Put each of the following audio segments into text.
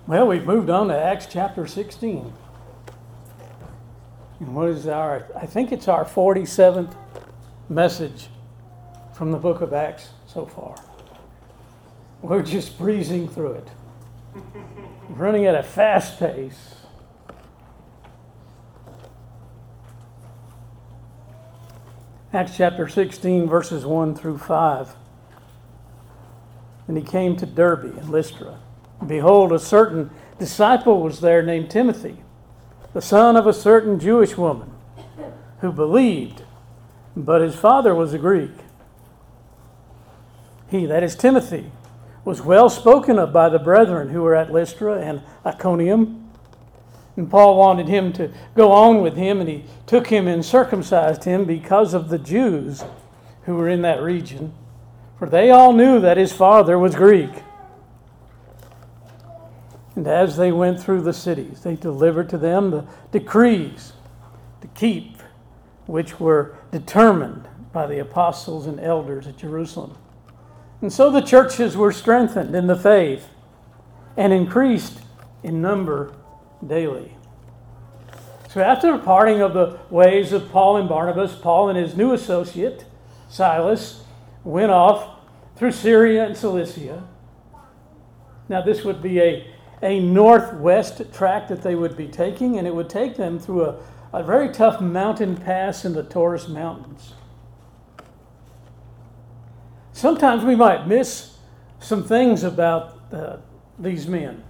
Well, we've moved on to Acts chapter 16. And I think it's our 47th message from the book of Acts so far. We're just breezing through it, running at a fast pace. Acts chapter 16, verses 1 through 5. And he came to Derbe and Lystra. Behold, a certain disciple was there named Timothy, the son of a certain Jewish woman, who believed, but his father was a Greek. He, that is Timothy, was well spoken of by the brethren who were at Lystra and Iconium. And Paul wanted him to go on with him, and he took him and circumcised him because of the Jews who were in that region, for they all knew that his father was Greek. And as they went through the cities, they delivered to them the decrees to keep, which were determined by the apostles and elders at Jerusalem. And so the churches were strengthened in the faith and increased in number daily. So after the parting of the ways of Paul and Barnabas, Paul and his new associate, Silas, went off through Syria and Cilicia. Now this would be a northwest track that they would be taking, and it would take them through a very tough mountain pass in the Taurus Mountains. Sometimes we might miss some things about these men.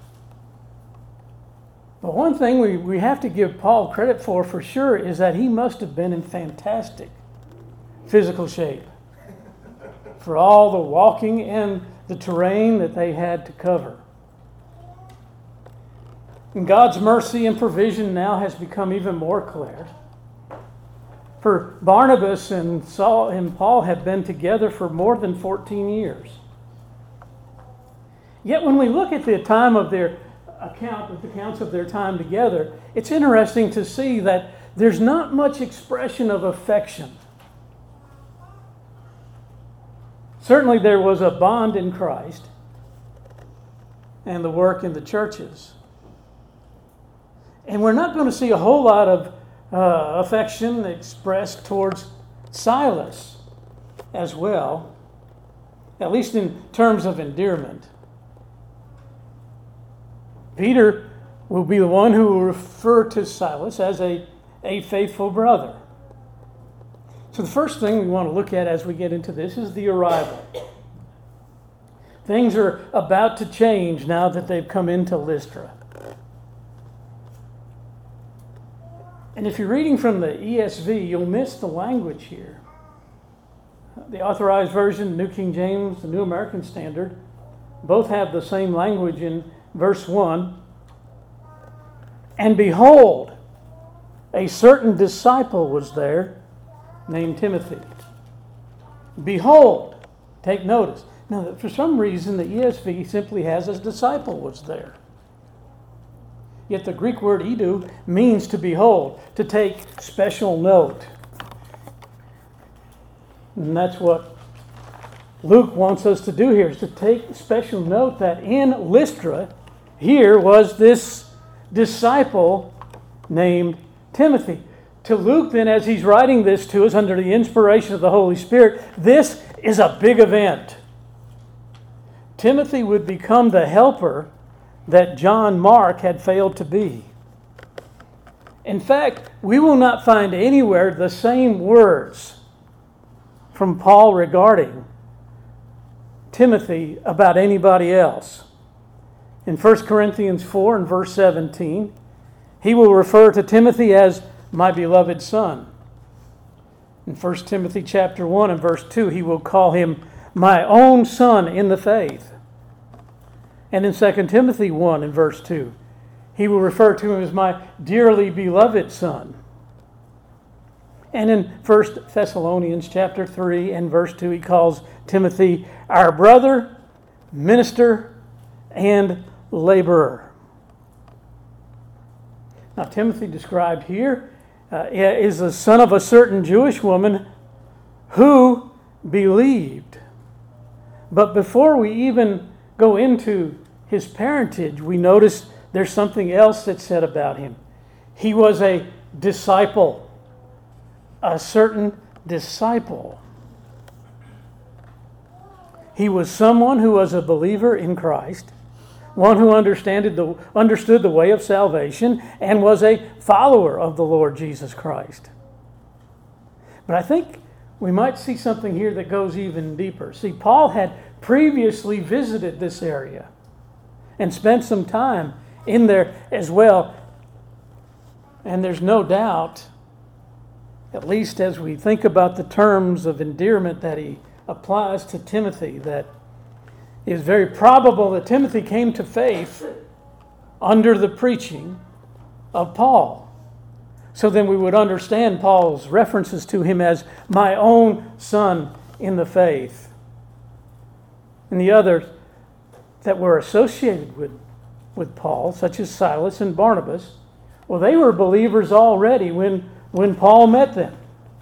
But one thing we have to give Paul credit for sure is that he must have been in fantastic physical shape for all the walking and the terrain that they had to cover. And God's mercy and provision now has become even more clear. For Barnabas and Saul and Paul have been together for more than 14 years. Yet when we look at the time of their accounts of their time together, it's interesting to see that there's not much expression of affection. Certainly there was a bond in Christ and the work in the churches. And we're not going to see a whole lot of affection expressed towards Silas as well, at least in terms of endearment. Peter will be the one who will refer to Silas as a faithful brother. So the first thing we want to look at as we get into this is the arrival. Things are about to change now that they've come into Lystra. And if you're reading from the ESV, you'll miss the language here. The Authorized Version, New King James, the New American Standard, both have the same language in verse 1. And behold, a certain disciple was there named Timothy. Behold, take notice. Now, for some reason, the ESV simply has a disciple was there. Yet the Greek word idu means to behold, to take special note. And that's what Luke wants us to do here, is to take special note that in Lystra, here was this disciple named Timothy. To Luke, then, as he's writing this to us under the inspiration of the Holy Spirit, this is a big event. Timothy would become the helper that John Mark had failed to be. In fact, we will not find anywhere the same words from Paul regarding Timothy about anybody else. In 1 Corinthians 4 and verse 17, he will refer to Timothy as my beloved son. In 1 Timothy chapter 1 and verse 2, he will call him my own son in the faith. And in 2 Timothy 1 and verse 2, he will refer to him as my dearly beloved son. And in 1 Thessalonians chapter 3 and verse 2, he calls Timothy our brother, minister, and laborer. Now, Timothy described here is the son of a certain Jewish woman who believed. But before we even go into his parentage, we notice there's something else that's said about him. He was a disciple, a certain disciple. He was someone who was a believer in Christ, one who understood the way of salvation, and was a follower of the Lord Jesus Christ. But I think we might see something here that goes even deeper. See, Paul had previously visited this area and spent some time in there as well. And there's no doubt, at least as we think about the terms of endearment that he applies to Timothy, that it is very probable that Timothy came to faith under the preaching of Paul. So then we would understand Paul's references to him as my own son in the faith. And the others that were associated with Paul, such as Silas and Barnabas, well, they were believers already when Paul met them.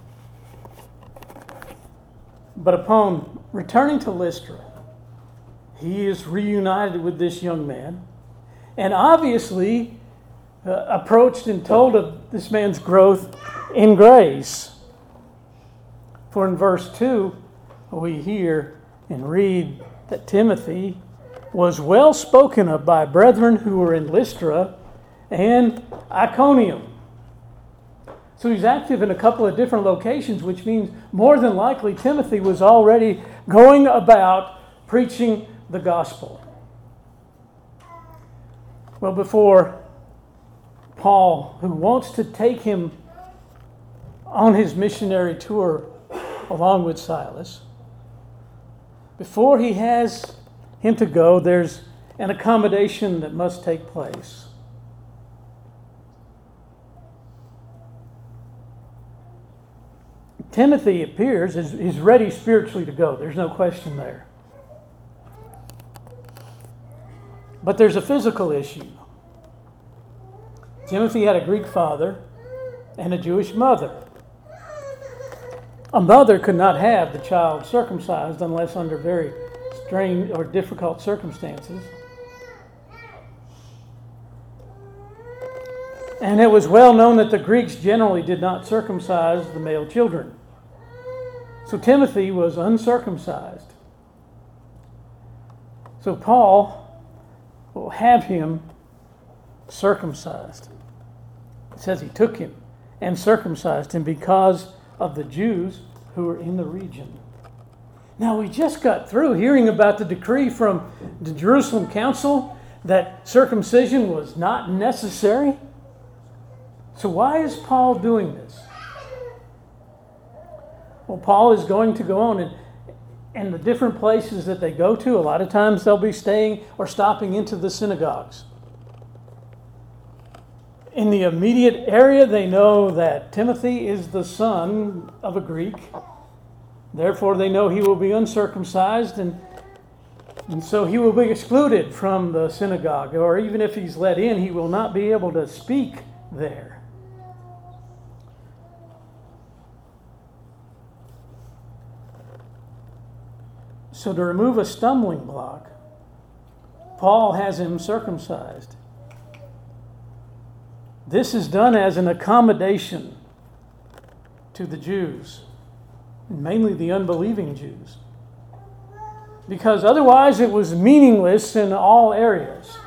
But upon returning to Lystra, he is reunited with this young man, and obviously approached and told of this man's growth in grace. For in verse 2, we hear and read that Timothy was well spoken of by brethren who were in Lystra and Iconium. So he's active in a couple of different locations, which means more than likely Timothy was already going about preaching the gospel. Well, before Paul, who wants to take him on his missionary tour along with Silas, before he has him to go, there's an accommodation that must take place. Timothy appears is ready spiritually to go. There's no question there. But there's a physical issue. Timothy had a Greek father and a Jewish mother. A mother could not have the child circumcised unless under very strange or difficult circumstances. And it was well known that the Greeks generally did not circumcise the male children. So Timothy was uncircumcised. So Paul will have him circumcised. It says he took him and circumcised him because of the Jews who were in the region. Now, we just got through hearing about the decree from the Jerusalem Council that circumcision was not necessary. So why is Paul doing this? Well, Paul is going to go on, and the different places that they go to, a lot of times they'll be staying or stopping into the synagogues. In the immediate area, they know that Timothy is the son of a Greek. Therefore, they know he will be uncircumcised, and so he will be excluded from the synagogue. Or even if he's let in, he will not be able to speak there. So to remove a stumbling block, Paul has him circumcised. This is done as an accommodation to the Jews, mainly the unbelieving Jews, because otherwise it was meaningless in all areas.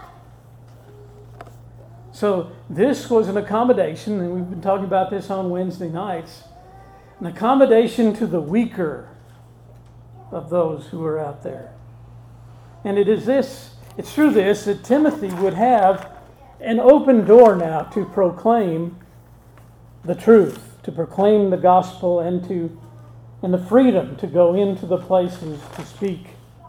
So this was an accommodation, and we've been talking about this on Wednesday nights, an accommodation to the weaker of those who are out there. And it's through this that Timothy would have an open door now to proclaim the truth, to proclaim the gospel, and the freedom to go into the places to speak.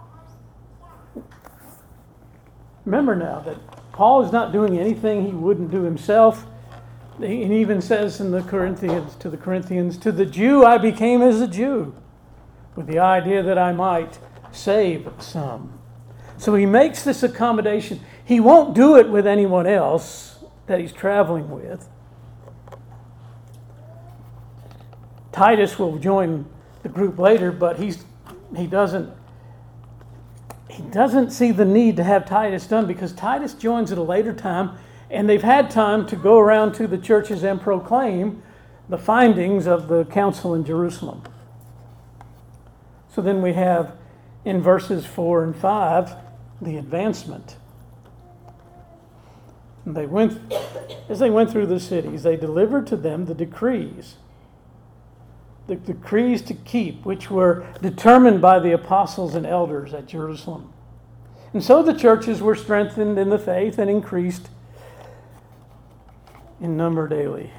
Remember now that Paul is not doing anything he wouldn't do himself. He even says to the Corinthians, to the Jew I became as a Jew, with the idea that I might save some. So he makes this accommodation. He won't do it with anyone else that he's traveling with. Titus will join the group later, but he doesn't he doesn't see the need to have Titus done because Titus joins at a later time, and they've had time to go around to the churches and proclaim the findings of the council in Jerusalem. So then we have in verses 4 and 5 the advancement. And as they went through the cities, they delivered to them the decrees to keep, which were determined by the apostles and elders at Jerusalem. And so the churches were strengthened in the faith and increased in number daily.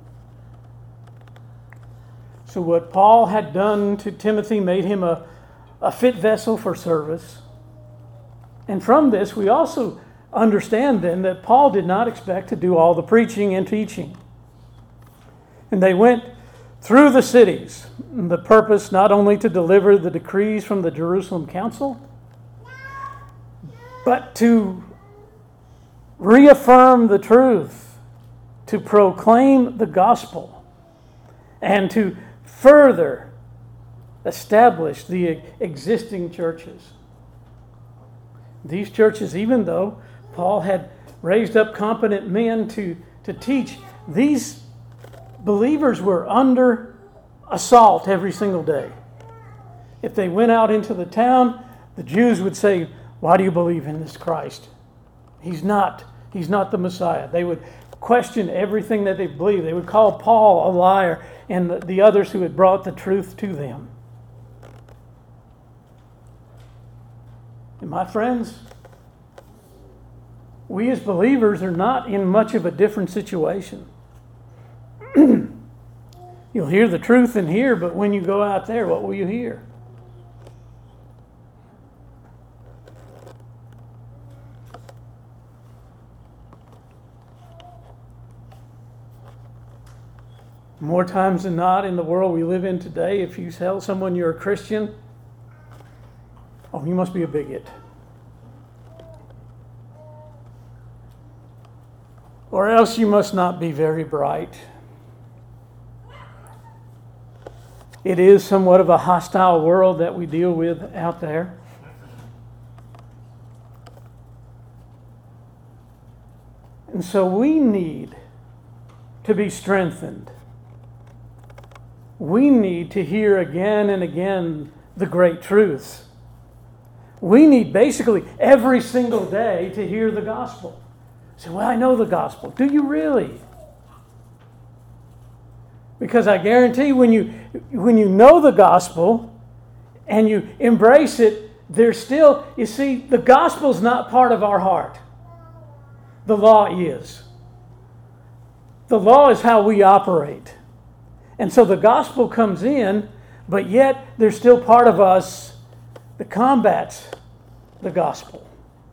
So what Paul had done to Timothy made him a fit vessel for service. And from this, we also understand then that Paul did not expect to do all the preaching and teaching. And they went through the cities, the purpose not only to deliver the decrees from the Jerusalem council, but to reaffirm the truth, to proclaim the gospel, and to further establish the existing churches. These churches, even though Paul had raised up competent men to teach, these believers were under assault every single day. If they went out into the town, the Jews would say, "Why do you believe in this Christ? He's not the Messiah." They would question everything that they believed. They would call Paul a liar and the others who had brought the truth to them. And my friends, we as believers are not in much of a different situation. You'll hear the truth in here, but when you go out there, what will you hear? More times than not in the world we live in today, if you tell someone you're a Christian, "Oh, you must be a bigot." Or else you must not be very bright. It is somewhat of a hostile world that we deal with out there. And so we need to be strengthened. We need to hear again and again the great truths. We need basically every single day to hear the gospel. Say, "Well, I know the gospel." Do you really? Because I guarantee when you know the gospel and you embrace it, there's still, you see, the gospel's not part of our heart. The law is. The law is how we operate. And so the gospel comes in, but yet there's still part of us that combats the gospel.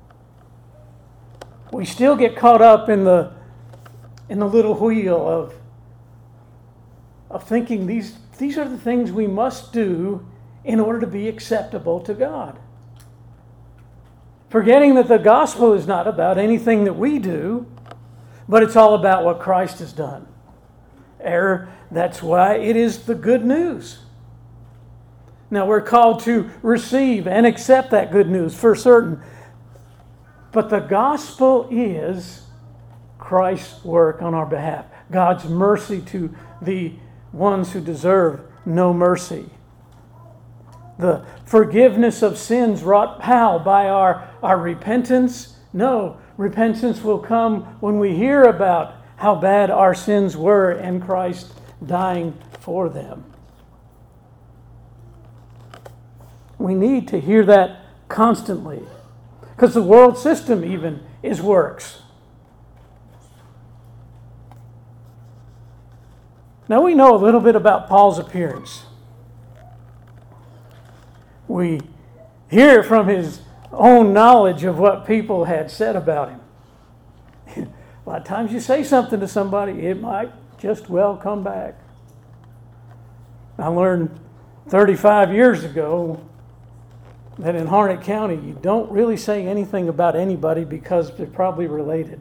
We still get caught up in the little wheel of thinking these are the things we must do in order to be acceptable to God. Forgetting that the gospel is not about anything that we do, but it's all about what Christ has done. That's why it is the good news. Now we're called to receive and accept that good news for certain. But the gospel is Christ's work on our behalf. God's mercy to the ones who deserve no mercy. The forgiveness of sins wrought how? By our repentance? No, repentance will come when we hear about how bad our sins were and Christ dying for them. We need to hear that constantly, because the world system even is works. Now we know a little bit about Paul's appearance. We hear from his own knowledge of what people had said about him. A lot of times you say something to somebody, it might just well come back. I learned 35 years ago that in Harnett County you don't really say anything about anybody because they're probably related.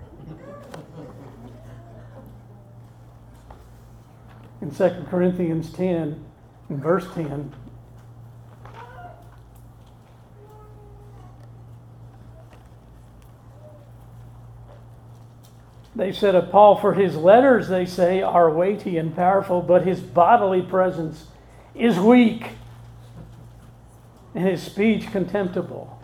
In 2 Corinthians 10, in verse 10, They said of Paul, for his letters, they say, are weighty and powerful, but his bodily presence is weak and his speech contemptible.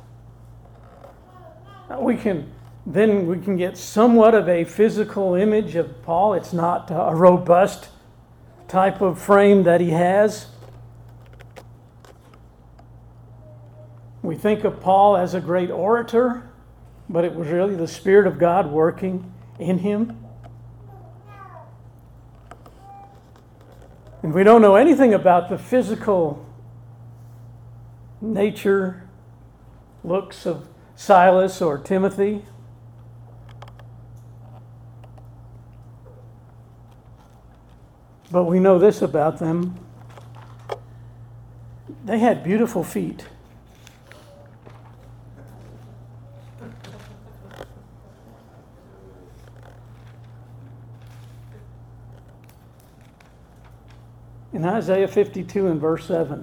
We can get somewhat of a physical image of Paul. It's not a robust type of frame that he has. We think of Paul as a great orator, but it was really the Spirit of God working in him. And we don't know anything about the physical nature, looks of Silas or Timothy. But we know this about them. They had beautiful feet. In Isaiah 52 and verse 7,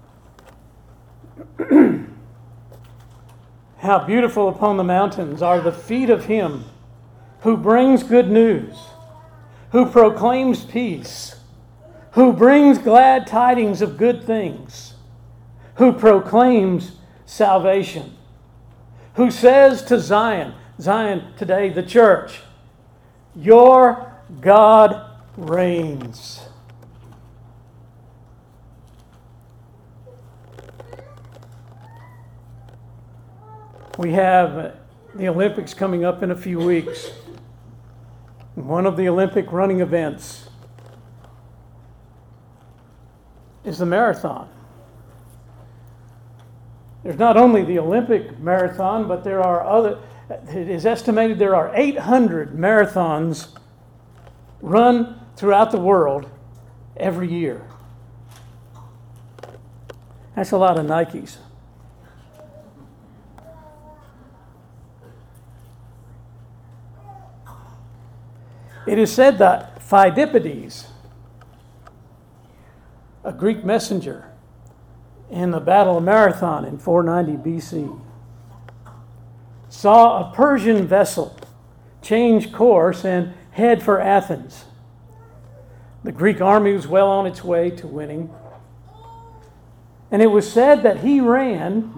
how beautiful upon the mountains are the feet of him who brings good news, who proclaims peace, who brings glad tidings of good things, who proclaims salvation, who says to Zion today, the church, your God reigns. We have the Olympics coming up in a few weeks. One of the Olympic running events is the marathon. There's not only the Olympic marathon, but it is estimated there are 800 marathons run throughout the world every year. That's a lot of Nikes. It is said that Phidippides, a Greek messenger in the Battle of Marathon in 490 BC, saw a Persian vessel change course and head for Athens. The Greek army was well on its way to winning. And it was said that he ran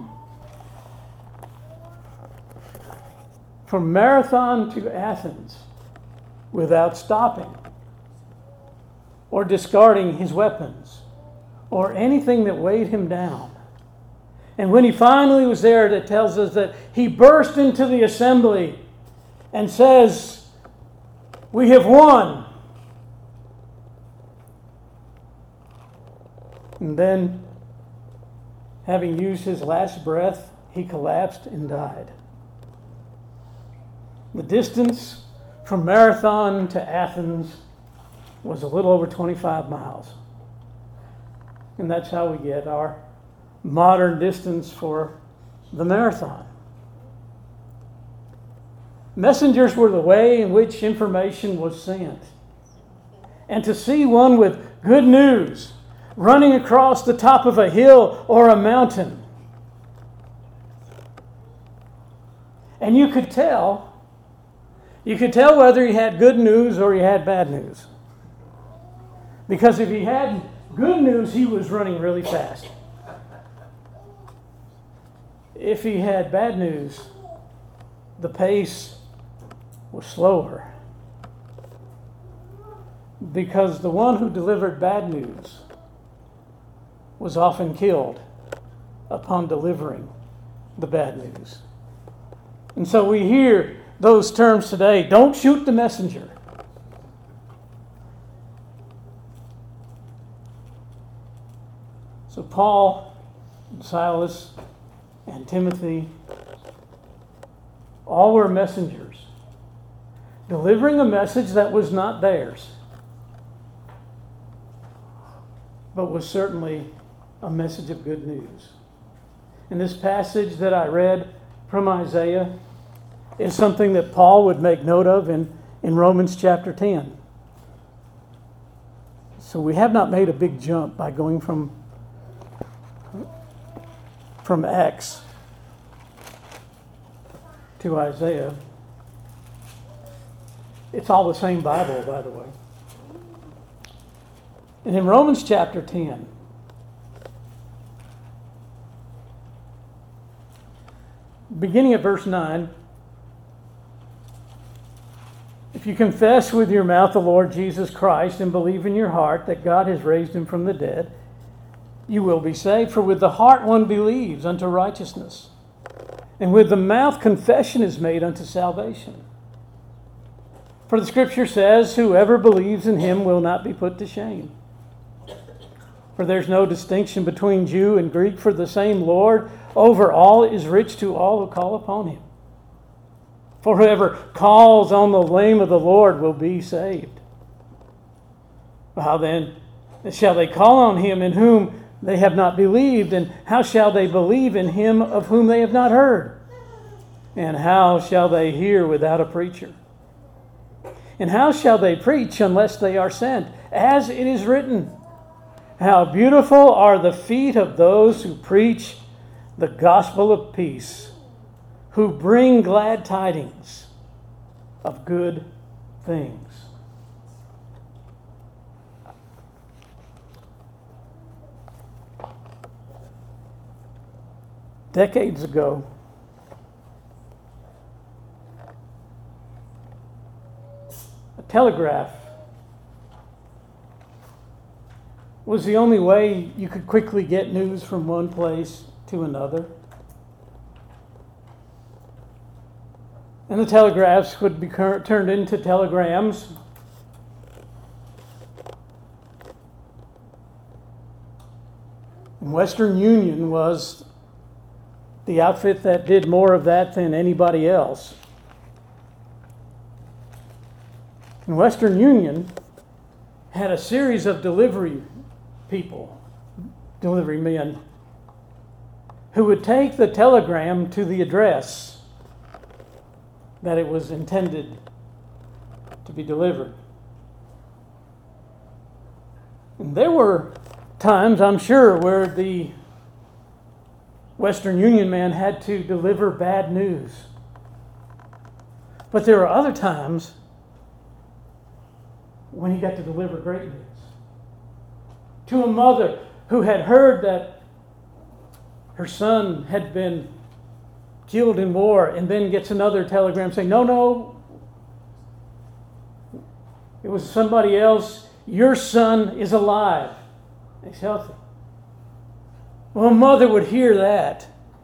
from Marathon to Athens without stopping or discarding his weapons or anything that weighed him down. And when he finally was there, it tells us that he burst into the assembly and says, "We have won." And then, having used his last breath, he collapsed and died. The distance from Marathon to Athens was a little over 25 miles. And that's how we get our modern distance for the marathon. Messengers were the way in which information was sent. And to see one with good news running across the top of a hill or a mountain, and you could tell whether he had good news or he had bad news. Because if he had good news, he was running really fast. If he had bad news, the pace was slower. Because the one who delivered bad news was often killed upon delivering the bad news. And so we hear those terms today: don't shoot the messenger. So Paul, and Silas, and Timothy all were messengers, delivering a message that was not theirs, but was certainly a message of good news. And this passage that I read from Isaiah is something that Paul would make note of in Romans chapter 10. So we have not made a big jump by going from Acts to Isaiah. It's all the same Bible, by the way. And in Romans chapter 10, beginning at verse 9, if you confess with your mouth the Lord Jesus Christ and believe in your heart that God has raised him from the dead, you will be saved. For with the heart one believes unto righteousness, and with the mouth confession is made unto salvation. For the Scripture says, whoever believes in him will not be put to shame. For there's no distinction between Jew and Greek, for the same Lord over all is rich to all who call upon him. For whoever calls on the name of the Lord will be saved. How then shall they call on him in whom they have not believed? And how shall they believe in him of whom they have not heard? And how shall they hear without a preacher? And how shall they preach unless they are sent? As it is written, how beautiful are the feet of those who preach the gospel of peace, who bring glad tidings of good things. Decades ago, a telegraph was the only way you could quickly get news from one place to another. And the telegraphs would be turned into telegrams. And Western Union was the outfit that did more of that than anybody else. And Western Union had a series of delivery men, who would take the telegram to the address that it was intended to be delivered. And there were times, I'm sure, where the Western Union man had to deliver bad news. But there were other times when he got to deliver great news. To a mother who had heard that her son had been killed in war, and then gets another telegram saying, no, it was somebody else. Your son is alive. He's healthy. Well, a mother would hear that.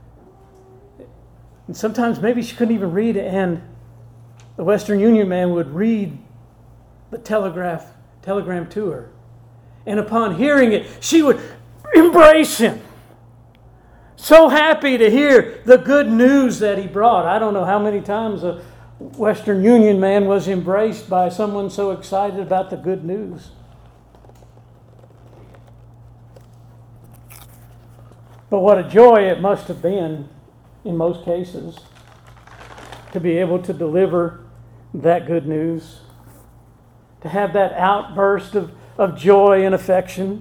And sometimes maybe she couldn't even read it, and the Western Union man would read the telegram to her. And upon hearing it, she would embrace him. So happy to hear the good news that he brought. I don't know how many times a Western Union man was embraced by someone so excited about the good news. But what a joy it must have been, in most cases, to be able to deliver that good news, to have that outburst of joy and affection.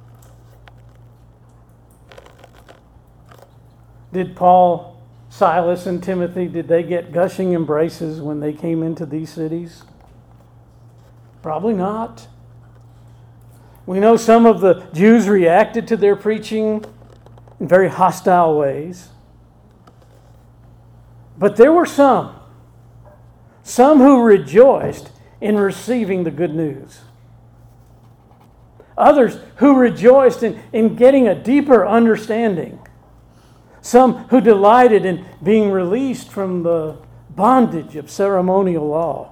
Did Paul, Silas, and Timothy, did they get gushing embraces when they came into these cities? Probably not. We know some of the Jews reacted to their preaching in very hostile ways. But there were some who rejoiced in receiving the good news. Others who rejoiced in getting a deeper understanding. Some who delighted in being released from the bondage of ceremonial law.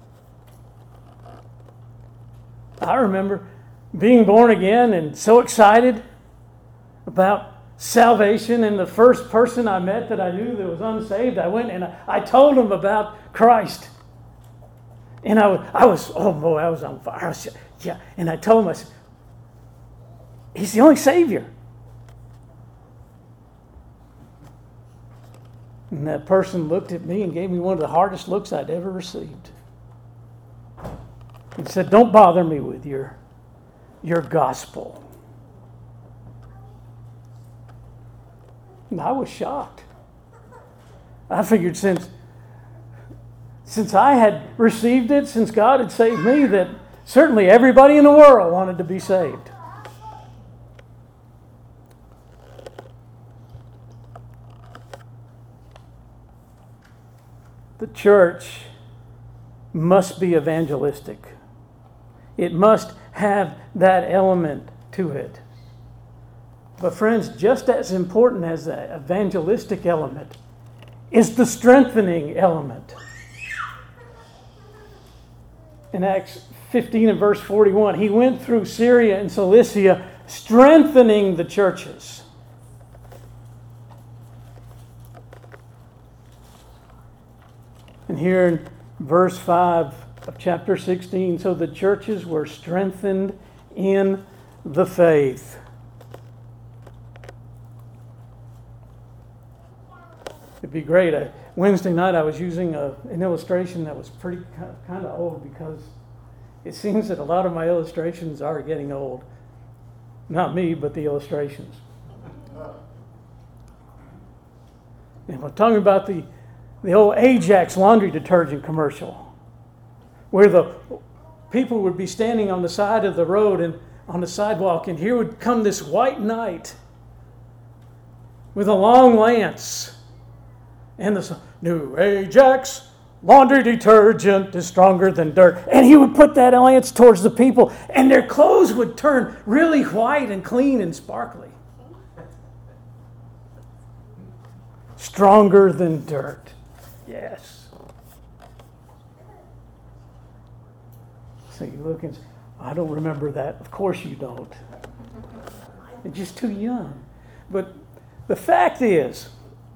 I remember being born again and so excited about salvation, and the first person I met that I knew that was unsaved, I went and I told him about Christ. And I was on fire. And I told him, I said, He's the only Savior. And that person looked at me and gave me one of the hardest looks I'd ever received. He said, don't bother me with your gospel. And I was shocked. I figured since since I had received it, since God had saved me, that certainly everybody in the world wanted to be saved. The church must be evangelistic. It must have that element to it. But friends, just as important as the evangelistic element is the strengthening element. In Acts 15 and verse 41, he went through Syria and Cilicia, strengthening the churches. And here in verse 5 of chapter 16, so the churches were strengthened in the faith. It'd be great. Wednesday night I was using an illustration that was pretty kind of old, because it seems that a lot of my illustrations are getting old. Not me, but the illustrations. And we're talking about the old Ajax laundry detergent commercial, where the people would be standing on the side of the road and on the sidewalk, and here would come this white knight with a long lance. And the new Ajax laundry detergent is stronger than dirt. And he would put that lance towards the people, and their clothes would turn really white and clean and sparkly. Stronger than dirt. Yes. So you look and say, I don't remember that. Of course you don't. You're just too young. But the fact is,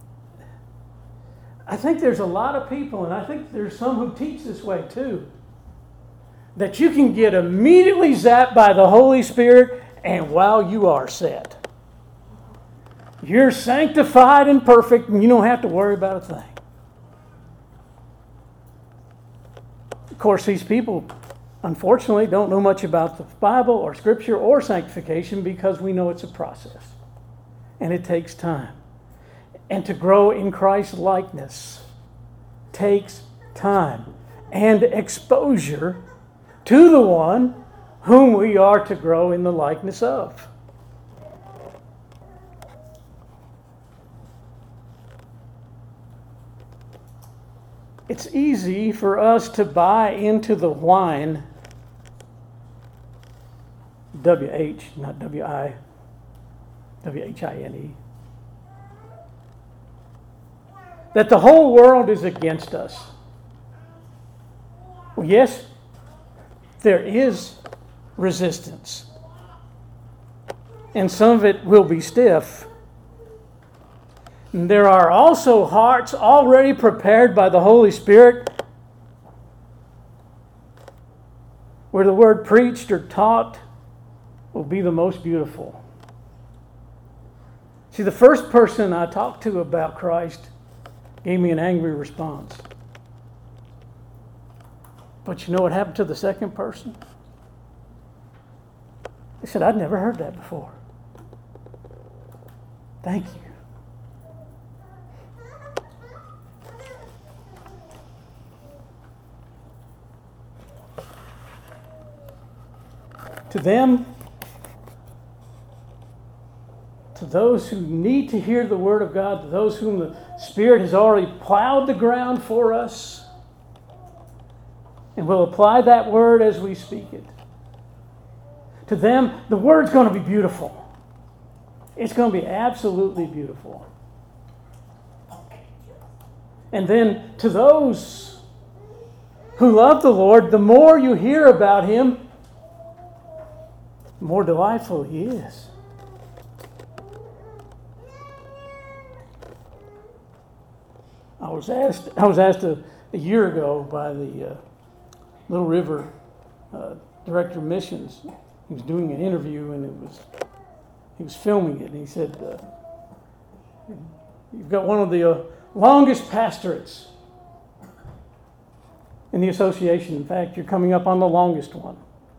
I think there's a lot of people, and I think there's some who teach this way too, that you can get immediately zapped by the Holy Spirit, and wow, you are set. You're sanctified and perfect, and you don't have to worry about a thing. Of course, these people, unfortunately, don't know much about the Bible or Scripture or sanctification, because we know it's a process, and it takes time. And to grow in Christ's likeness takes time and exposure to the one whom we are to grow in the likeness of. It's easy for us to buy into the whine, W-H, not W-I, W-H-I-N-E, that the whole world is against us. Well, yes, there is resistance. And some of it will be stiff. And there are also hearts already prepared by the Holy Spirit, where the word preached or taught will be the most beautiful. See, the first person I talked to about Christ gave me an angry response. But you know what happened to the second person? They said, I'd never heard that before. Thank you. To them, to those who need to hear the Word of God, to those whom the Spirit has already plowed the ground for us, and will apply that Word as we speak it. To them, the Word's going to be beautiful. It's going to be absolutely beautiful. And then to those who love the Lord, the more you hear about Him, the more delightful He is. I was asked a year ago by the Little River director of missions. He was doing an interview, and he was filming it. And he said, "You've got one of the longest pastorates in the association. In fact, you're coming up on the longest one."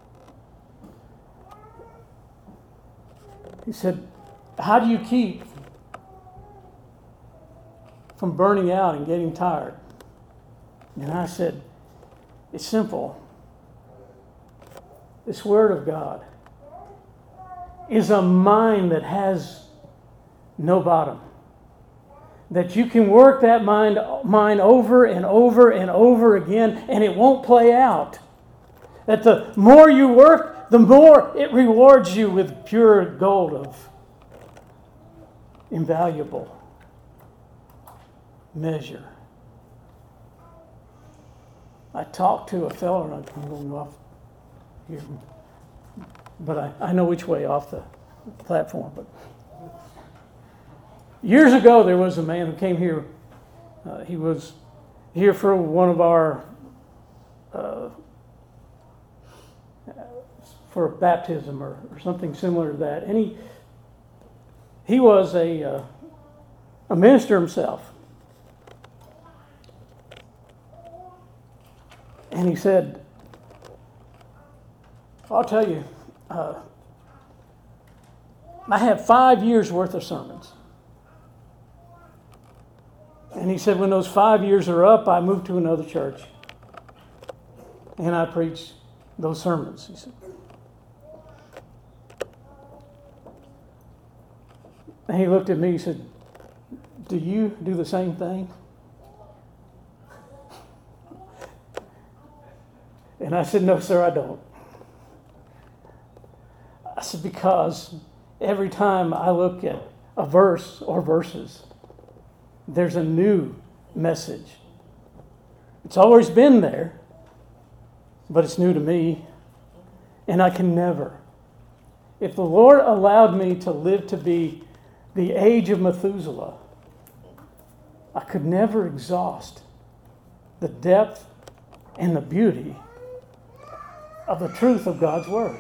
He said, "How do you keep from burning out and getting tired?" And I said, it's simple. This Word of God is a mine that has no bottom. That you can work that mine over and over and over again, and it won't play out. That the more you work, the more it rewards you with pure gold of invaluable measure. I talked to a fellow, and I'm going off here, but I know which way off the platform. But years ago, there was a man who came here. He was here for one of our for baptism or something similar to that, and he was a minister himself. And he said, I'll tell you, I have 5 years worth of sermons. And he said, when those 5 years are up, I move to another church. And I preach those sermons. He said. And he looked at me, he said, do you do the same thing? And I said, no, sir, I don't. I said, because every time I look at a verse or verses, there's a new message. It's always been there, but it's new to me. And I can never. If the Lord allowed me to live to be the age of Methuselah, I could never exhaust the depth and the beauty of the truth of God's Word.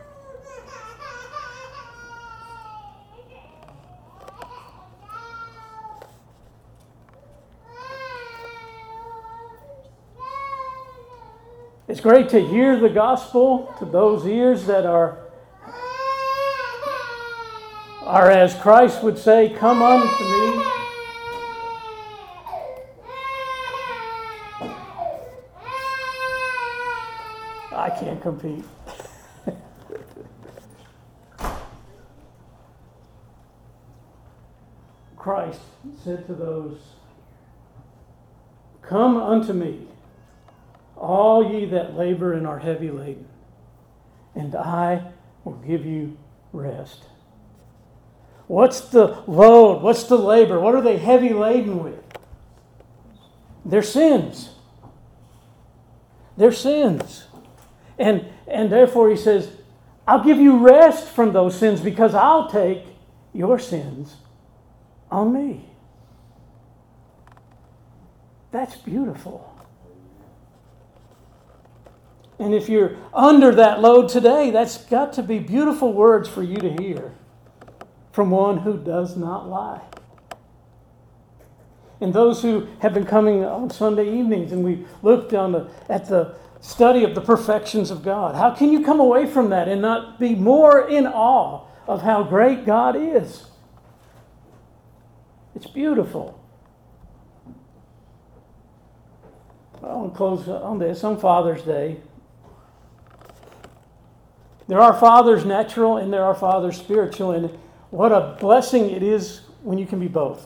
It's great to hear the gospel to those ears that are as Christ would say, come unto me. I can't compete. Christ said to those, come unto me, all ye that labor and are heavy laden, and I will give you rest. What's the load? What's the labor? What are they heavy laden with? Their sins. Their sins. And therefore he says, I'll give you rest from those sins because I'll take your sins on me. That's beautiful. And if you're under that load today, that's got to be beautiful words for you to hear from one who does not lie. And those who have been coming on Sunday evenings and we looked at the study of the perfections of God. How can you come away from that and not be more in awe of how great God is? It's beautiful. I want to close on this. On Father's Day, there are fathers natural and there are fathers spiritual, and what a blessing it is when you can be both.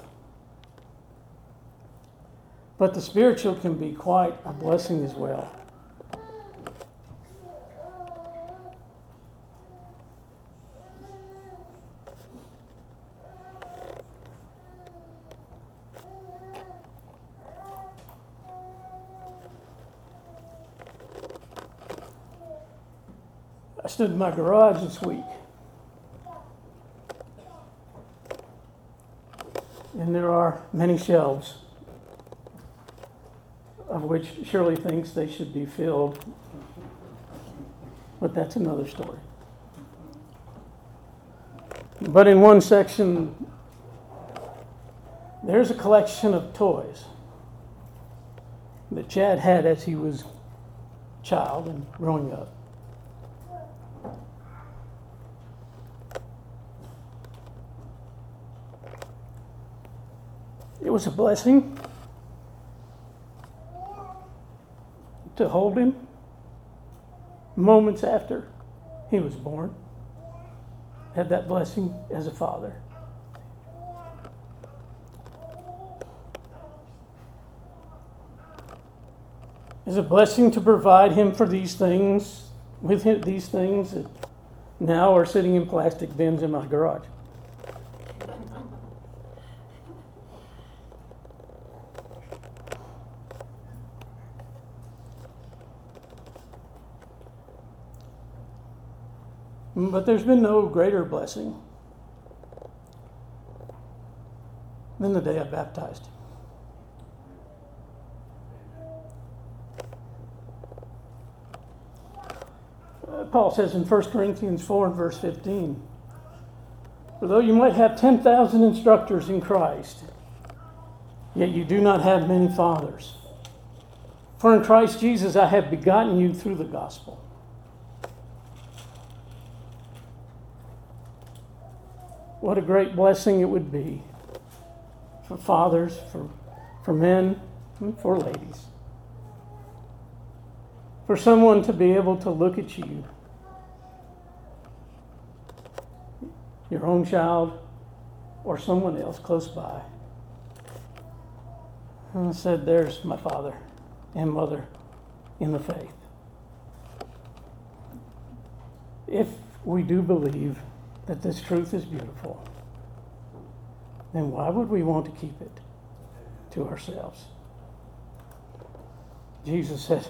But the spiritual can be quite a blessing as well. I stood in my garage this week, and there are many shelves of which Shirley thinks they should be filled, but that's another story. But in one section, there's a collection of toys that Chad had as he was a child and growing up. It was a blessing. to hold him moments after he was born. Had that blessing as a father. It's a blessing to provide him for these things, with him, these things that now are sitting in plastic bins in my garage. But there's been no greater blessing than the day I baptized him. Paul says in 1 Corinthians 4 and verse 15, "For though you might have 10,000 instructors in Christ, yet you do not have many fathers. For in Christ Jesus I have begotten you through the gospel." What a great blessing it would be for fathers, for men, and for ladies. For someone to be able to look at you, your own child, or someone else close by, and said, "There's my father and mother in the faith." If we do believe that this truth is beautiful, then why would we want to keep it to ourselves? Jesus said,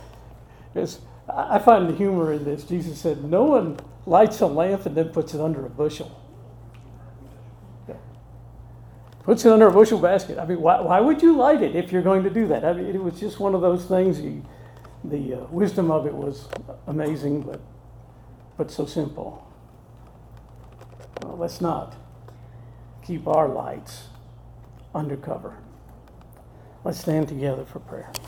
I find the humor in this. Jesus said, no one lights a lamp and then puts it under a bushel. Puts it under a bushel basket. I mean, why would you light it if you're going to do that? I mean, it was just one of those things. The wisdom of it was amazing, but so simple. Well, let's not keep our lights under cover. Let's stand together for prayer.